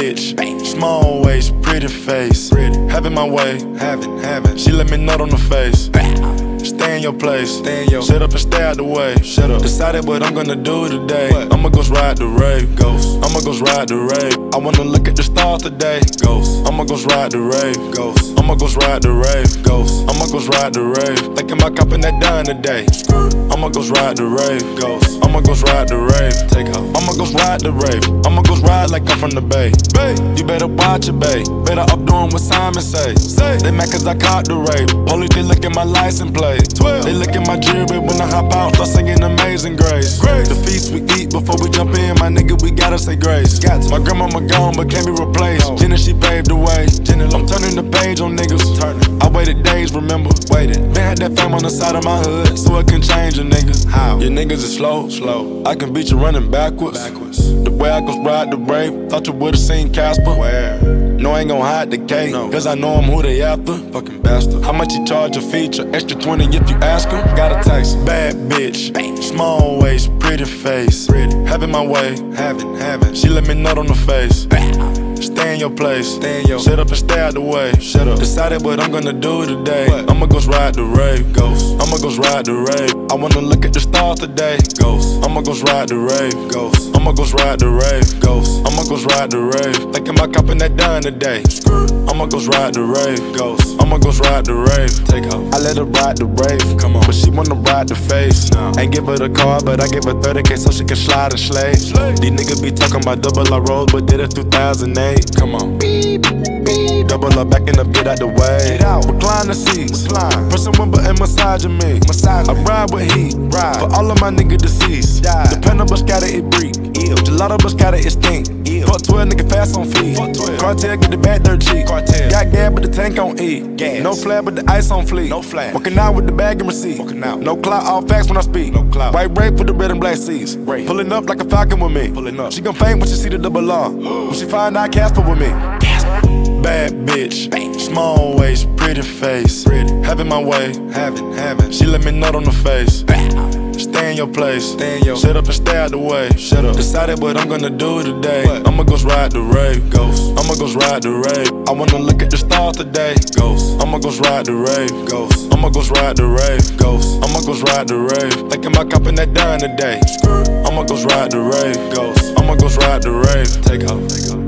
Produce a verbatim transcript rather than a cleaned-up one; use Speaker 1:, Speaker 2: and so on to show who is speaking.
Speaker 1: bitch, small waist, pretty face. Having my way, having, having. She let me nut on the face. Stay in your place, stay in your. Shut up and stay out the way. Shut up. Decided what I'm gonna do today. What? I'ma go ride the rave. Ghost. I'ma go ride the rave. I wanna look at the stars today. Ghost. I'ma go ride the rave. Ghost. I'ma go ride the rave. Ghost. I'ma go ride the rave. Thinking about copping that done today. I'ma go ride the rave. Ghost. I'ma go ride the rave. Take off. I'ma go ride the rave. I'ma go ride like I'm from the Bay. Bay. You better watch it, babe. Better up doing what Simon say. Say. They mad cause I caught the rave. Police they look at my license plate. twelve. They look at my jewelry when I hop out, start singing Amazing Grace. Grace. The feast we eat before we jump in, my nigga, we gotta say grace. Got to. My grandmama gone, but can't be replaced. Oh. Jenna, she paved the way. Jenna, I'm turning the page on niggas. Turning. I waited days, remember? Waited. Been had that fame on the side of my hood, so it can change a nigga. How? Your niggas is slow, slow. I can beat you running backwards. Backwards. The way I go ride the brave, thought you would've seen Casper. Where? No, I ain't gon' hide the cake, no. Cause I know I'm who they after. Fucking bastard. How much you charge a feature? Extra twenty if you ask her. Got a taste. Bad bitch, small waist, pretty face. Pretty. Having my way, having, having. She let me nut on the face. Stay in your place, stay in your. Shut up and stay out the way. Shut up. Decided what I'm gonna do today. What? I'ma go ride the rave. Ghost. I'ma go ride the rave. I wanna look at the stars today. Ghost. I'ma go ride the rave. Ghost. I'ma go ride the rave. Ghost. I'ma go ride the rave. Thinking about copping that done today. I'ma go ride the rave. Ghost. I'ma go ride the rave. Take off. I let her ride the rave. Come on. But she wanna ride the face. No. Ain't give her the car, but I give her thirty K so she can slide and slay. Slay. These niggas be talking about double R road, but did it two thousand eight. Come on. Beep, beep. Double up, backing up, get out the way. Get out. Recline the seats. Recline. Pressing one button, massaging me. Massage. I ride with heat. Ride. For all of my niggas deceased. Die. Dependable scatter, it break. Gelato Biscotta, it stink. Ew. Fuck twelve, nigga fast on feet. Cartel get the back dirt cheap. Cartel. Got gas, but the tank on E. Gas. No flag, but the ice on fleek. No flag. Walking out with the bag and receipt. Walking out. No clout, all facts when I speak. No clout. White rape with the red and black seats. Rape. Pulling up like a falcon with me. Pulling up. She gon' faint when she see the double R. When she find out Casper with me. Casper. Bad bitch, small waist, pretty face. Pretty. Having my way, having, having. She let me nut on the face. Stay in your place, stay in your. Shut up and stay out the way. Shut up. Decided what I'm gonna do today. What? I'ma go ride the rave. Ghost. I'ma go ride the rave. I wanna look at the stars today. Ghost. I'ma go ride the rave. Ghost. I'ma go ride the rave. Ghost. I'ma go ride the rave. Thinking about copping that done today. I'ma go ride the rave. Ghost. I'ma go ride the rave. Take off. Take off.